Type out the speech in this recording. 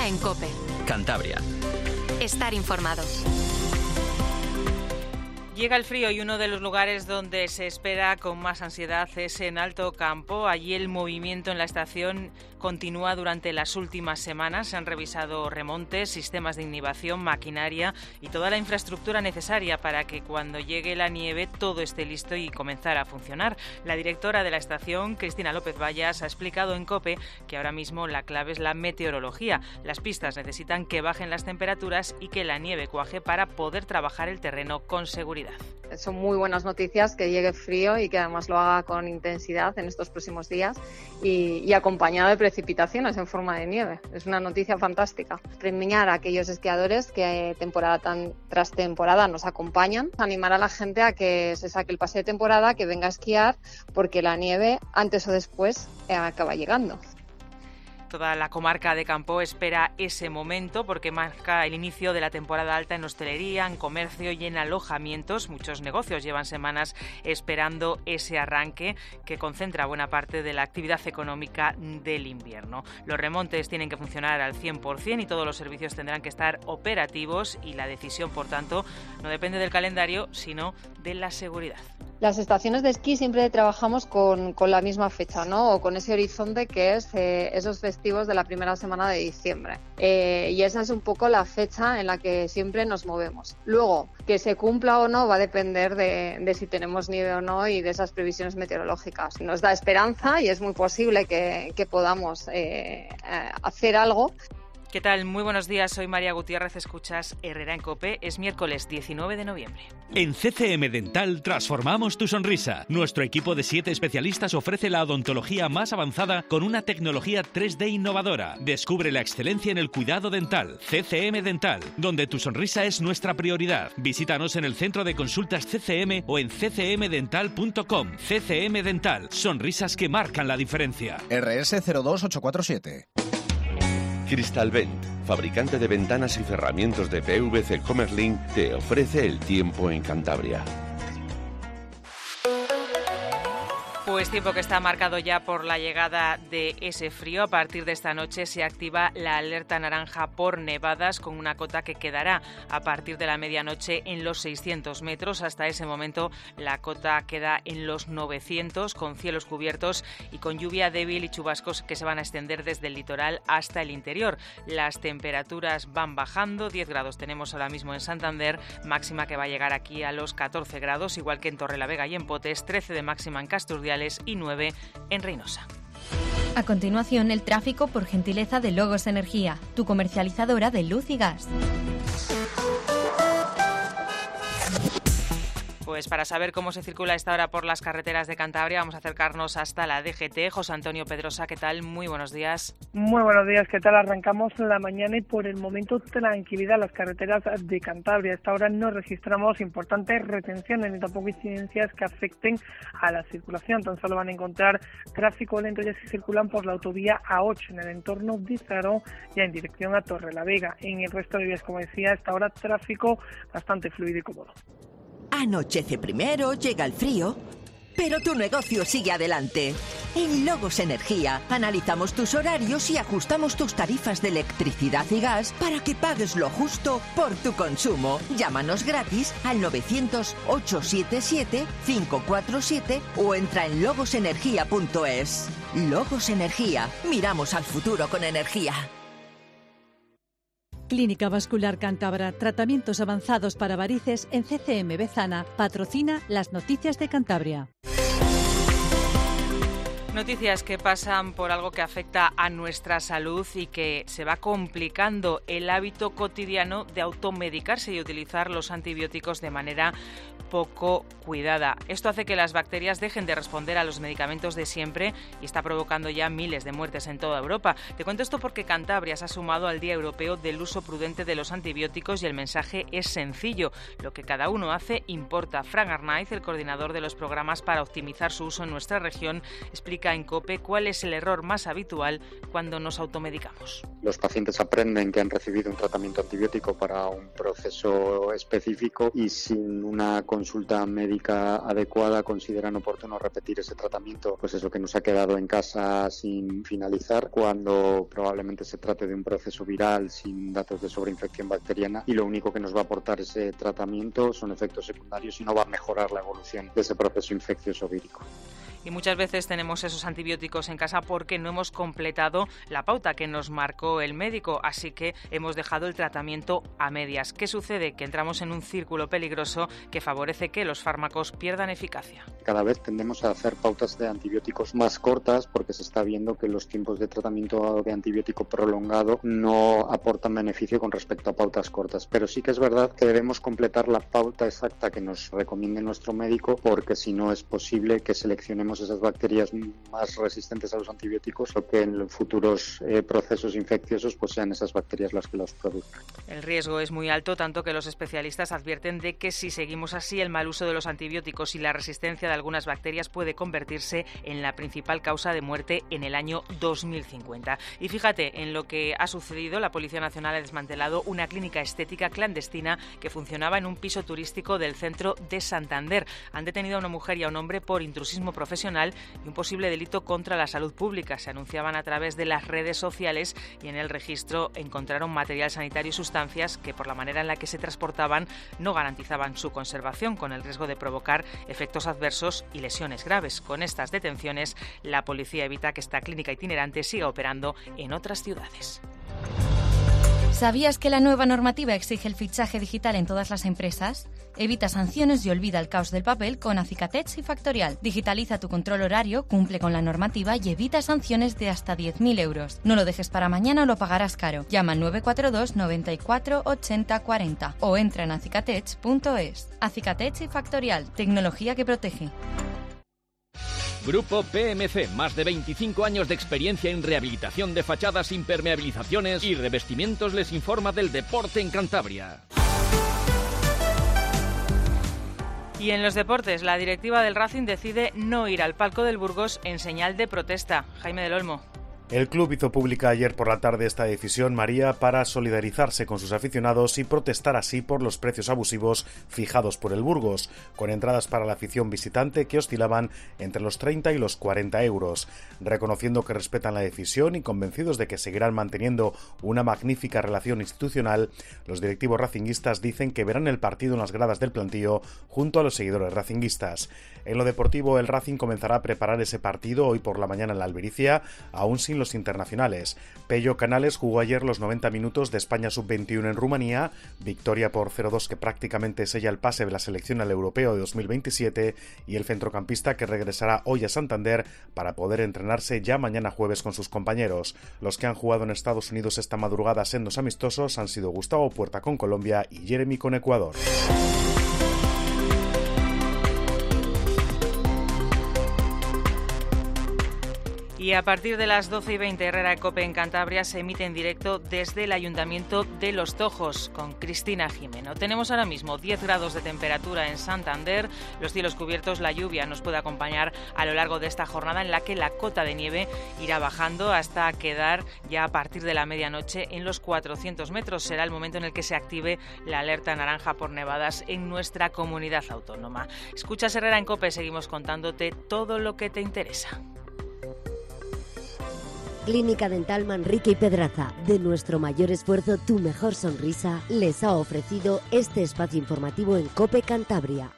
en COPE. Cantabria. Estar informado. Llega el frío y uno de los lugares donde se espera con más ansiedad es en Alto Campo. Allí el movimiento en la estación continúa durante las últimas semanas. Se han revisado remontes, sistemas de inhibición, maquinaria y toda la infraestructura necesaria para que cuando llegue la nieve todo esté listo y comenzar a funcionar. La directora de la estación, Cristina López Vallas, ha explicado en COPE que ahora mismo la clave es la meteorología. Las pistas necesitan que bajen las temperaturas y que la nieve cuaje para poder trabajar el terreno con seguridad. Son muy buenas noticias que llegue frío y que además lo haga con intensidad en estos próximos días y acompañado de precipitaciones en forma de nieve. Es una noticia fantástica. Premiar a aquellos esquiadores que temporada tras temporada nos acompañan, animar a la gente a que se saque el pase de temporada, que venga a esquiar, porque la nieve antes o después acaba llegando. Toda la comarca de Campo espera ese momento porque marca el inicio de la temporada alta en hostelería, en comercio y en alojamientos. Muchos negocios llevan semanas esperando ese arranque que concentra buena parte de la actividad económica del invierno. Los remontes tienen que funcionar al 100% y todos los servicios tendrán que estar operativos y la decisión, por tanto, no depende del calendario, sino de la seguridad. Las estaciones de esquí siempre trabajamos con la misma fecha, ¿no? O con ese horizonte que es esos festivos de la primera semana de diciembre. Y esa es un poco la fecha en la que siempre nos movemos. Luego, que se cumpla o no va a depender de si tenemos nieve o no y de esas previsiones meteorológicas. Nos da esperanza y es muy posible que podamos hacer algo. ¿Qué tal? Muy buenos días, soy María Gutiérrez, escuchas Herrera en COPE, es miércoles 19 de noviembre. En CCM Dental transformamos tu sonrisa. Nuestro equipo de 7 especialistas ofrece la odontología más avanzada con una tecnología 3D innovadora. Descubre la excelencia en el cuidado dental. CCM Dental, donde tu sonrisa es nuestra prioridad. Visítanos en el centro de consultas CCM o en ccmdental.com. CCM Dental, sonrisas que marcan la diferencia. RS 02847. Crystalvent, fabricante de ventanas y cerramientos de PVC Comerlin, te ofrece el tiempo en Cantabria. Pues tiempo que está marcado ya por la llegada de ese frío. A partir de esta noche se activa la alerta naranja por nevadas con una cota que quedará a partir de la medianoche en los 600 metros. Hasta ese momento la cota queda en los 900 con cielos cubiertos y con lluvia débil y chubascos que se van a extender desde el litoral hasta el interior. Las temperaturas van bajando, 10 grados tenemos ahora mismo en Santander, máxima que va a llegar aquí a los 14 grados, igual que en Torrelavega y en Potes, 13 de máxima en Casturdiales y 9 en Reynosa. A continuación, el tráfico por gentileza de Logos Energía, tu comercializadora de luz y gas. Pues para saber cómo se circula a esta hora por las carreteras de Cantabria, vamos a acercarnos hasta la DGT. José Antonio Pedrosa, ¿qué tal? Muy buenos días. Muy buenos días, ¿qué tal? Arrancamos la mañana y por el momento tranquilidad en las carreteras de Cantabria. A esta hora no registramos importantes retenciones ni tampoco incidencias que afecten a la circulación. Tan solo van a encontrar tráfico lento ya si circulan por la autovía A8 en el entorno de Zaró, ya en dirección a Torrelavega. En el resto de vías, como decía, a esta hora tráfico bastante fluido y cómodo. Anochece primero, llega el frío, pero tu negocio sigue adelante. En Logos Energía analizamos tus horarios y ajustamos tus tarifas de electricidad y gas para que pagues lo justo por tu consumo. Llámanos gratis al 900-877-547 o entra en logosenergia.es. Logos Energía, miramos al futuro con energía. Clínica Vascular Cántabra, tratamientos avanzados para varices en CCM Bezana, patrocina las noticias de Cantabria. Noticias que pasan por algo que afecta a nuestra salud y que se va complicando el hábito cotidiano de automedicarse y utilizar los antibióticos de manera poco cuidada. Esto hace que las bacterias dejen de responder a los medicamentos de siempre y está provocando ya miles de muertes en toda Europa. Te cuento esto porque Cantabria se ha sumado al Día Europeo del Uso Prudente de los Antibióticos y el mensaje es sencillo. Lo que cada uno hace importa. Fran Arnaiz, el coordinador de los programas para optimizar su uso en nuestra región, explica explica en COPE cuál es el error más habitual cuando nos automedicamos. Los pacientes aprenden que han recibido un tratamiento antibiótico para un proceso específico y sin una consulta médica adecuada consideran oportuno repetir ese tratamiento, pues eso que nos ha quedado en casa sin finalizar, cuando probablemente se trate de un proceso viral sin datos de sobreinfección bacteriana, y lo único que nos va a aportar ese tratamiento son efectos secundarios y no va a mejorar la evolución de ese proceso infeccioso vírico. Y muchas veces tenemos esos antibióticos en casa porque no hemos completado la pauta que nos marcó el médico, así que hemos dejado el tratamiento a medias. ¿Qué sucede? Que entramos en un círculo peligroso que favorece que los fármacos pierdan eficacia. Cada vez tendemos a hacer pautas de antibióticos más cortas porque se está viendo que los tiempos de tratamiento de antibiótico prolongado no aportan beneficio con respecto a pautas cortas. Pero sí que es verdad que debemos completar la pauta exacta que nos recomiende nuestro médico, porque si no es posible que seleccionemos esas bacterias más resistentes a los antibióticos o que en los futuros procesos infecciosos pues sean esas bacterias las que los produzcan. El riesgo es muy alto, tanto que los especialistas advierten de que si seguimos así, el mal uso de los antibióticos y la resistencia de algunas bacterias puede convertirse en la principal causa de muerte en el año 2050. Y fíjate en lo que ha sucedido. La Policía Nacional ha desmantelado una clínica estética clandestina que funcionaba en un piso turístico del centro de Santander. Han detenido a una mujer y a un hombre por intrusismo profesional y un posible delito contra la salud pública. Se anunciaban a través de las redes sociales y en el registro encontraron material sanitario y sustancias que, por la manera en la que se transportaban, no garantizaban su conservación, con el riesgo de provocar efectos adversos y lesiones graves. Con estas detenciones, la policía evita que esta clínica itinerante siga operando en otras ciudades. ¿Sabías que la nueva normativa exige el fichaje digital en todas las empresas? Evita sanciones y olvida el caos del papel con Acicatech y Factorial. Digitaliza tu control horario, cumple con la normativa y evita sanciones de hasta 10.000 euros. No lo dejes para mañana o lo pagarás caro. Llama al 942 94 80 40 o entra en acicatech.es. Acicatech y Factorial, tecnología que protege. Grupo PMC, más de 25 años de experiencia en rehabilitación de fachadas, impermeabilizaciones y revestimientos, les informa del deporte en Cantabria. Y en los deportes, la directiva del Racing decide no ir al palco del Burgos en señal de protesta. Jaime del Olmo. El club hizo pública ayer por la tarde esta decisión, María, para solidarizarse con sus aficionados y protestar así por los precios abusivos fijados por el Burgos, con entradas para la afición visitante que oscilaban entre los 30 y los 40 euros. Reconociendo que respetan la decisión y convencidos de que seguirán manteniendo una magnífica relación institucional, los directivos racinguistas dicen que verán el partido en las gradas del plantío junto a los seguidores racinguistas. En lo deportivo, el Racing comenzará a preparar ese partido hoy por la mañana en la Albericia, aún sin los internacionales. Pello Canales jugó ayer los 90 minutos de España Sub-21 en Rumanía, victoria por 0-2 que prácticamente sella el pase de la selección al Europeo de 2027, y el centrocampista que regresará hoy a Santander para poder entrenarse ya mañana jueves con sus compañeros. Los que han jugado en Estados Unidos esta madrugada sendos amistosos han sido Gustavo Puerta con Colombia y Jeremy con Ecuador. Y a partir de las 12:20, Herrera de COPE en Cantabria se emite en directo desde el Ayuntamiento de Los Tojos con Cristina Jimeno. Tenemos ahora mismo 10 grados de temperatura en Santander, los cielos cubiertos, la lluvia nos puede acompañar a lo largo de esta jornada en la que la cota de nieve irá bajando hasta quedar ya a partir de la medianoche en los 400 metros. Será el momento en el que se active la alerta naranja por nevadas en nuestra comunidad autónoma. Escuchas Herrera en COPE, seguimos contándote todo lo que te interesa. Clínica Dental Manrique y Pedraza, de nuestro mayor esfuerzo, tu mejor sonrisa, les ha ofrecido este espacio informativo en COPE Cantabria.